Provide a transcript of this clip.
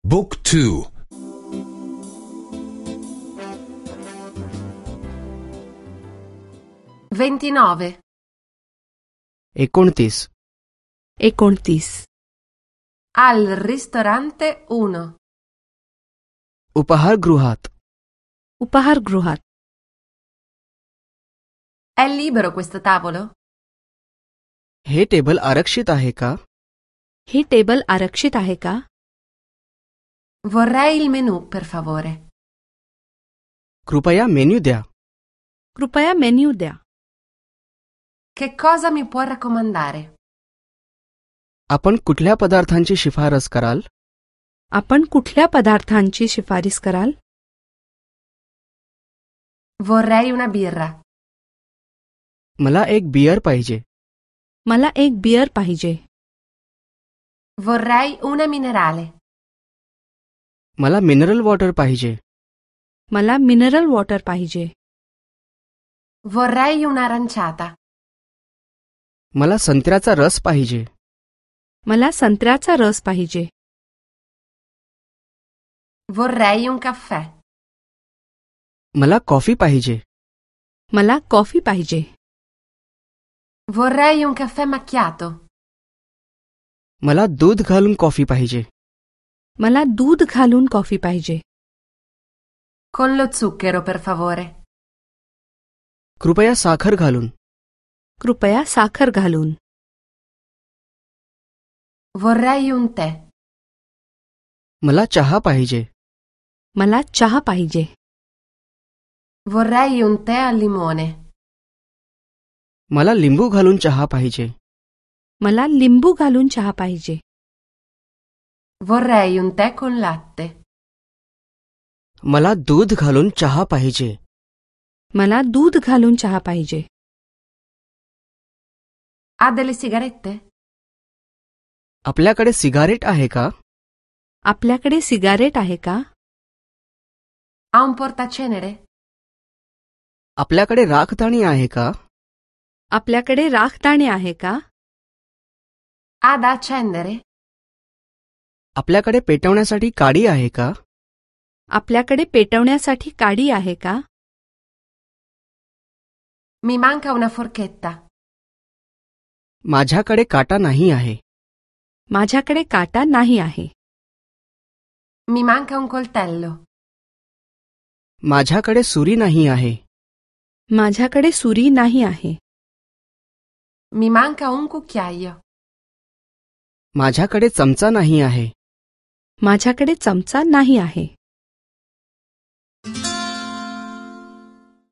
Book 2. 29. 29. 29. Al ristorante 1. उपाहारगृहात. उपाहारगृहात. È libero questo tavolo? हे टेबल आरक्षित आहे का? हे टेबल आरक्षित आहे का? Vorrei il menù, per favore. कृपया मेन्यू द्या. कृपया मेन्यू द्या. Che cosa mi può raccomandare? आपण कुठल्या पदार्थांची शिफारस कराल? आपण कुठल्या पदार्थांची शिफारस कराल? Vorrei una birra. मला एक बियर पाहिजे. मला एक बियर पाहिजे. Vorrei una minerale. मला मिनरल वॉटर पाहिजे. मला मिनरल वॉटर पाहिजे. Vorrei un'aranciata. मला संत्र्याचा रस पाहिजे. मला संत्र्याचा रस पाहिजे. Vorrei un caffè. मला कॉफी पाहिजे. मला कॉफी पाहिजे. Vorrei un caffè macchiato. मला दूध घालून कॉफी पाहिजे. मला दूध घालून कॉफी पाहिजे. Con lo zucchero, per favore. कृपया साखर घालून. कृपया साखर घालून. Vorrei un tè. मला चहा पाहिजे. मला चहा पाहिजे. Vorrei un tè al limone. मला लिंबू घालून चहा पाहिजे. मला लिंबू घालून चहा पाहिजे. Vorrei un tè con latte. मला दूध घालून चहा पाहिजे. मला दूध घालून चहा पाहिजे. Ha delle sigarette? आपल्याकडे सिगारेट आहे का? आपल्याकडे सिगारेट आहे का? Ha un portacenere? आपल्याकडे राखदाणी आहे का? आपल्याकडे राखदाणे आहे का? Ha da accendere? आपल्याकडे पेटवण्यासाठी काडी आहे का? आपल्याकडे पेटवण्यासाठी काडी आहे का? Mi manca una forchetta. माझ्याकडे काटा नाही आहे. माझ्याकडे काटा नाही आहे. Mi manca un coltello. माझ्याकडे सुरी नाही आहे. माझ्याकडे सुरी नाही आहे. Mi manca un cucchiaio. माझ्याकडे चमचा नाही आहे. माझ्याकडे चमचा नाही आहे.